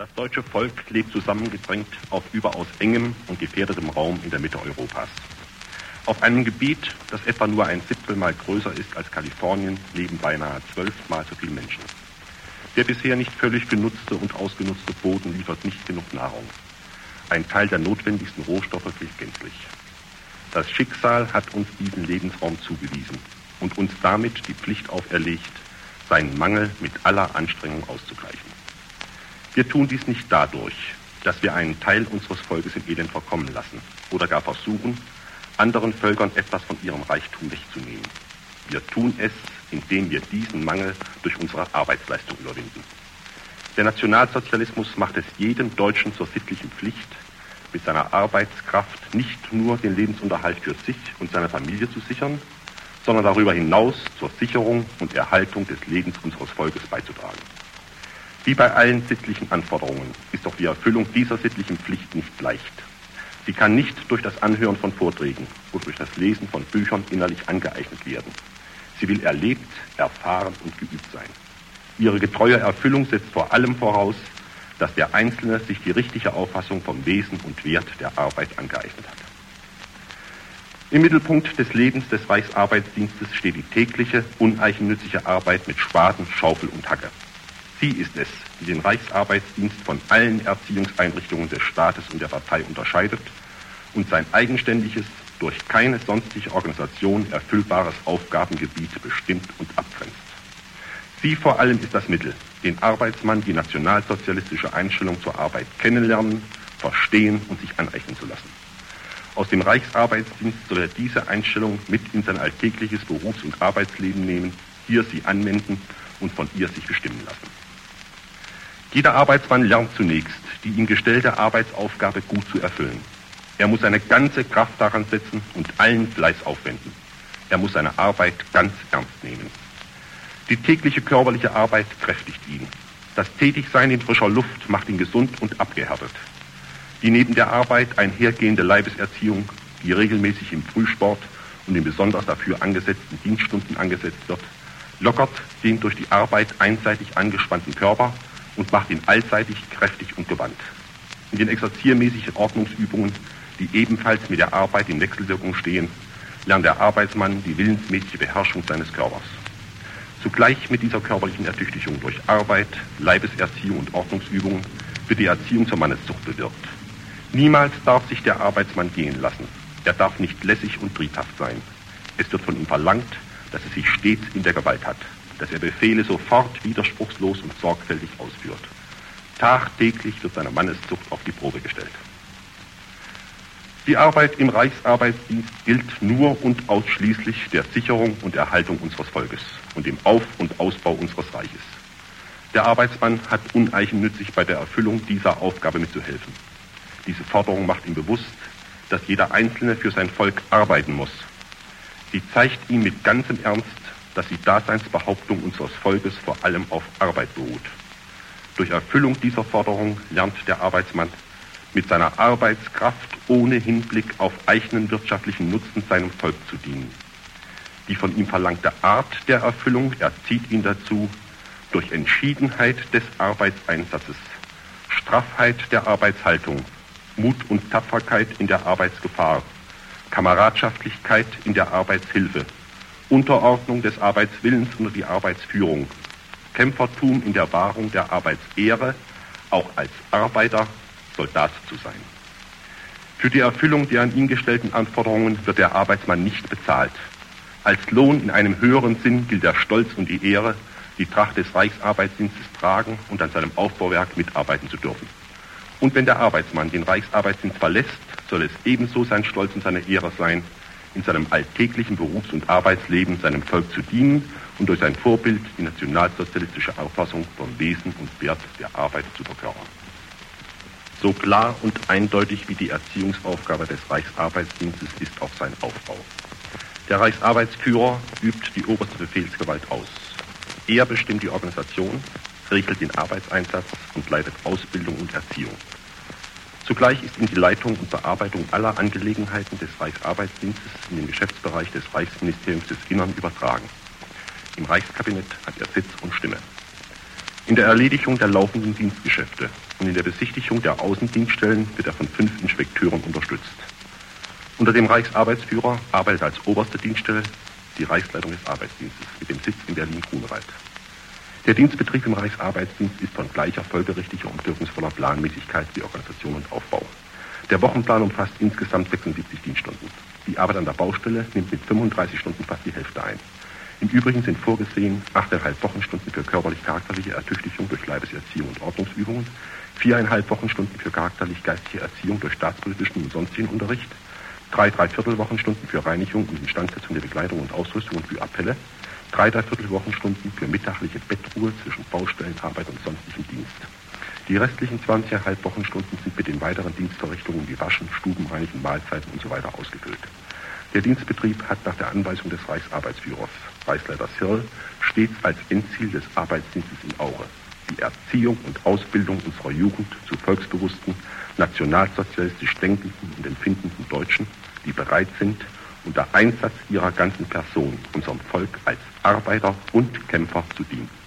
Das deutsche Volk lebt zusammengedrängt auf überaus engem und gefährdetem Raum in der Mitte Europas. Auf einem Gebiet, das etwa nur 1/7 Mal größer ist als Kalifornien, leben beinahe 12-mal so viele Menschen. Der bisher nicht völlig genutzte und ausgenutzte Boden liefert nicht genug Nahrung. Ein Teil der notwendigsten Rohstoffe fehlt gänzlich. Das Schicksal hat uns diesen Lebensraum zugewiesen und uns damit die Pflicht auferlegt, seinen Mangel mit aller Anstrengung auszugleichen. Wir tun dies nicht dadurch, dass wir einen Teil unseres Volkes im Elend verkommen lassen oder gar versuchen, anderen Völkern etwas von ihrem Reichtum wegzunehmen. Wir tun es, indem wir diesen Mangel durch unsere Arbeitsleistung überwinden. Der Nationalsozialismus macht es jedem Deutschen zur sittlichen Pflicht, mit seiner Arbeitskraft nicht nur den Lebensunterhalt für sich und seine Familie zu sichern, sondern darüber hinaus zur Sicherung und Erhaltung des Lebens unseres Volkes beizutragen. Wie bei allen sittlichen Anforderungen ist doch die Erfüllung dieser sittlichen Pflicht nicht leicht. Sie kann nicht durch das Anhören von Vorträgen oder durch das Lesen von Büchern innerlich angeeignet werden. Sie will erlebt, erfahren und geübt sein. Ihre getreue Erfüllung setzt vor allem voraus, dass der Einzelne sich die richtige Auffassung vom Wesen und Wert der Arbeit angeeignet hat. Im Mittelpunkt des Lebens des Reichsarbeitsdienstes steht die tägliche, uneigennützige Arbeit mit Spaten, Schaufel und Hacke. Sie ist es, die den Reichsarbeitsdienst von allen Erziehungseinrichtungen des Staates und der Partei unterscheidet und sein eigenständiges, durch keine sonstige Organisation erfüllbares Aufgabengebiet bestimmt und abgrenzt. Sie vor allem ist das Mittel, den Arbeitsmann die nationalsozialistische Einstellung zur Arbeit kennenlernen, verstehen und sich aneignen zu lassen. Aus dem Reichsarbeitsdienst soll er diese Einstellung mit in sein alltägliches Berufs- und Arbeitsleben nehmen, hier sie anwenden und von ihr sich bestimmen lassen. Jeder Arbeitsmann lernt zunächst, die ihm gestellte Arbeitsaufgabe gut zu erfüllen. Er muss seine ganze Kraft daran setzen und allen Fleiß aufwenden. Er muss seine Arbeit ganz ernst nehmen. Die tägliche körperliche Arbeit kräftigt ihn. Das Tätigsein in frischer Luft macht ihn gesund und abgehärtet. Die neben der Arbeit einhergehende Leibeserziehung, die regelmäßig im Frühsport und in besonders dafür angesetzten Dienststunden angesetzt wird, lockert den durch die Arbeit einseitig angespannten Körper und macht ihn allseitig kräftig und gewandt. In den exerziermäßigen Ordnungsübungen, die ebenfalls mit der Arbeit in Wechselwirkung stehen, lernt der Arbeitsmann die willensmäßige Beherrschung seines Körpers. Zugleich mit dieser körperlichen Ertüchtigung durch Arbeit, Leibeserziehung und Ordnungsübungen wird die Erziehung zur Manneszucht bewirkt. Niemals darf sich der Arbeitsmann gehen lassen. Er darf nicht lässig und triebhaft sein. Es wird von ihm verlangt, dass er sich stets in der Gewalt hat, dass er Befehle sofort widerspruchslos und sorgfältig ausführt. Tagtäglich wird seine Manneszucht auf die Probe gestellt. Die Arbeit im Reichsarbeitsdienst gilt nur und ausschließlich der Sicherung und Erhaltung unseres Volkes und dem Auf- und Ausbau unseres Reiches. Der Arbeitsmann hat uneigennützig bei der Erfüllung dieser Aufgabe mitzuhelfen. Diese Forderung macht ihm bewusst, dass jeder Einzelne für sein Volk arbeiten muss. Sie zeigt ihm mit ganzem Ernst, dass die Daseinsbehauptung unseres Volkes vor allem auf Arbeit beruht. Durch Erfüllung dieser Forderung lernt der Arbeitsmann mit seiner Arbeitskraft ohne Hinblick auf eigenen wirtschaftlichen Nutzen seinem Volk zu dienen. Die von ihm verlangte Art der Erfüllung erzieht ihn dazu, durch Entschiedenheit des Arbeitseinsatzes, Straffheit der Arbeitshaltung, Mut und Tapferkeit in der Arbeitsgefahr, Kameradschaftlichkeit in der Arbeitshilfe, Unterordnung des Arbeitswillens unter die Arbeitsführung, Kämpfertum in der Wahrung der Arbeitsehre, auch als Arbeiter, Soldat zu sein. Für die Erfüllung der an ihn gestellten Anforderungen wird der Arbeitsmann nicht bezahlt. Als Lohn in einem höheren Sinn gilt der Stolz und die Ehre, die Tracht des Reichsarbeitsdienstes tragen und an seinem Aufbauwerk mitarbeiten zu dürfen. Und wenn der Arbeitsmann den Reichsarbeitsdienst verlässt, soll es ebenso sein Stolz und seine Ehre sein, in seinem alltäglichen Berufs- und Arbeitsleben seinem Volk zu dienen und durch sein Vorbild die nationalsozialistische Auffassung vom Wesen und Wert der Arbeit zu verkörpern. So klar und eindeutig wie die Erziehungsaufgabe des Reichsarbeitsdienstes ist auch sein Aufbau. Der Reichsarbeitsführer übt die oberste Befehlsgewalt aus. Er bestimmt die Organisation, regelt den Arbeitseinsatz und leitet Ausbildung und Erziehung. Zugleich ist ihm die Leitung und Bearbeitung aller Angelegenheiten des Reichsarbeitsdienstes in den Geschäftsbereich des Reichsministeriums des Innern übertragen. Im Reichskabinett hat er Sitz und Stimme. In der Erledigung der laufenden Dienstgeschäfte und in der Besichtigung der Außendienststellen wird er von 5 Inspekteuren unterstützt. Unter dem Reichsarbeitsführer arbeitet als oberste Dienststelle die Reichsleitung des Arbeitsdienstes mit dem Sitz in Berlin-Grunewald. Der Dienstbetrieb im Reichsarbeitsdienst ist von gleicher folgerichtlicher und wirkungsvoller Planmäßigkeit wie Organisation und Aufbau. Der Wochenplan umfasst insgesamt 76 Dienststunden. Die Arbeit an der Baustelle nimmt mit 35 Stunden fast die Hälfte ein. Im Übrigen sind vorgesehen 8,5 Wochenstunden für körperlich-charakterliche Ertüchtigung durch Leibeserziehung und Ordnungsübungen, 4,5 Wochenstunden für charakterlich-geistige Erziehung durch staatspolitischen und sonstigen Unterricht, 3,75 Wochenstunden für Reinigung und Instandsetzung der Bekleidung und Ausrüstung und für Appelle, 3,75 Wochenstunden für mittagliche Bettruhe zwischen Baustellenarbeit und sonstigem Dienst. Die restlichen 20,5 Wochenstunden sind mit den weiteren Dienstverrichtungen wie Waschen, Stubenreinigen, Mahlzeiten usw. ausgefüllt. Der Dienstbetrieb hat nach der Anweisung des Reichsarbeitsführers, Reichsleiter Sirl, stets als Endziel des Arbeitsdienstes im Auge die Erziehung und Ausbildung unserer Jugend zu volksbewussten, nationalsozialistisch denkenden und empfindenden Deutschen, die bereit sind, unter Einsatz ihrer ganzen Person unserem Volk als Arbeiter und Kämpfer zu dienen.